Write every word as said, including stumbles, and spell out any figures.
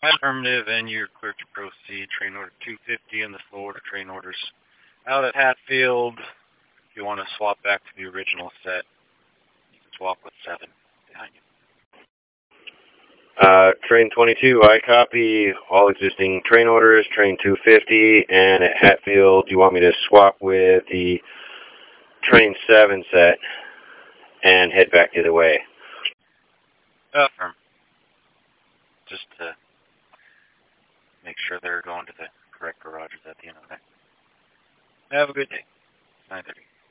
Affirmative, and you're clear to proceed. Train order two fifty in the Florida train orders out at Hatfield. If you want to swap back to the original set, you can swap with seven behind you. Uh, train twenty-two, I copy all existing train orders, train two fifty, and at Hatfield, you want me to swap with the train seven set and head back the other way? Affirm. Just to make sure they're going to the correct garages at the end of the night. Have a good day.